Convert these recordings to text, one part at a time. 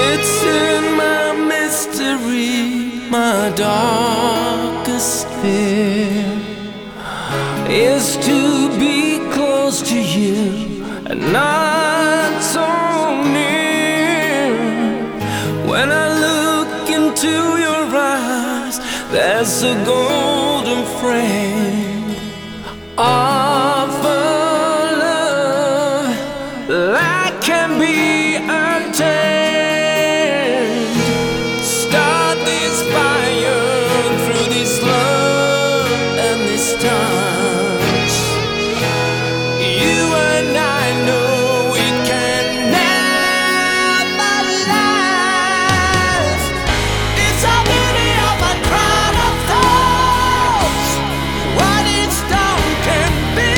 It's in my mystery, my darkest fear is to be close to you and not so near. When I look into your eyes, there's a golden frame of a love that can be untamed. Start this fire through this love and this touch. You and I know it can never last. It's a beauty of a crown of thorns. What it's done can be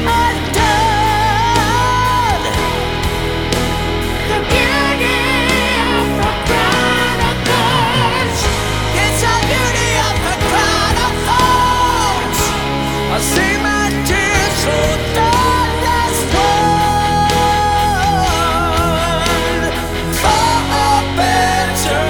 undone. The beauty of a crown of thorns. It's a beauty of a crown of thorns. I see my tears through thunder's world for a better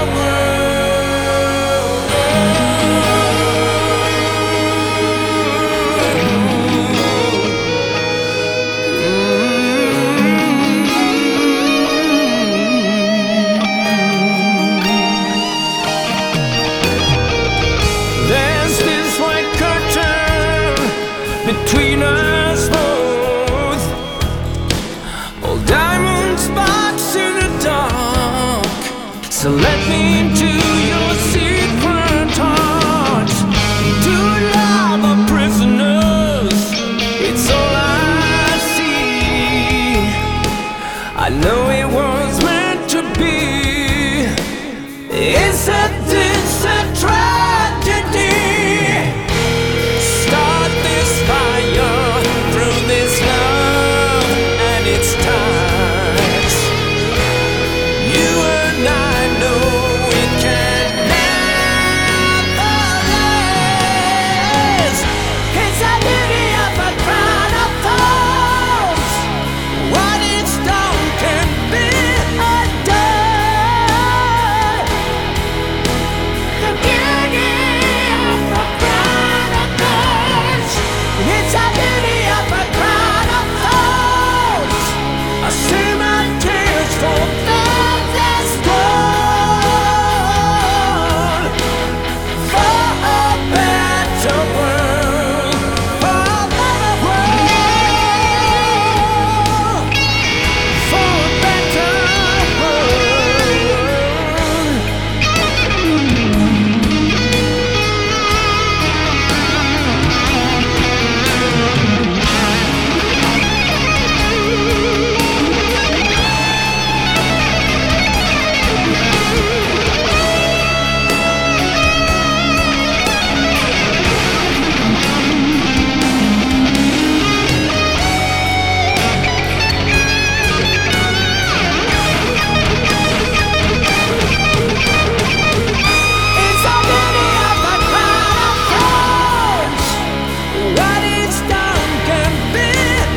There's this white curtain between us both, all diamond sparks in the dark. So let me into your secret heart. To love our prisoners, it's all I see. I know it was meant to be. Isn't this a tragedy? Start this fire through this love and its touch. You and I know it can never last. It's a beauty of a crown of thorns. What it's done can be undone. The beauty of a crown of thorns. It's a beauty of a crown of thorns. I see my tears for this world, for a better world, for a better world, for a better It's a beauty of a crown of thorns. What it's done can be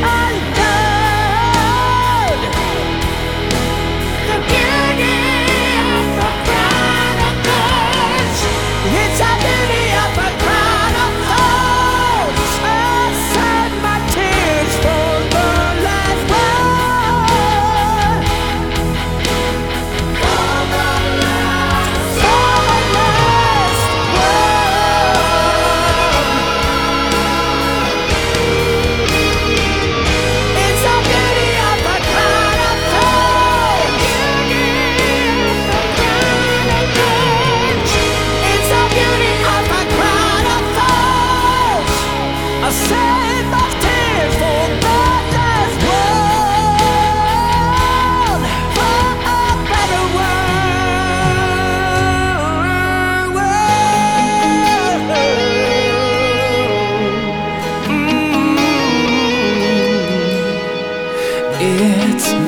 undone. The beauty of a crown of thorns. It's a beauty of a crown of thorns. I shed my tears for the last one. For the last It's a beauty of a crown of thorns. It's a beauty of a crown of thorns. I shed my tears for the last world, for a better world. It's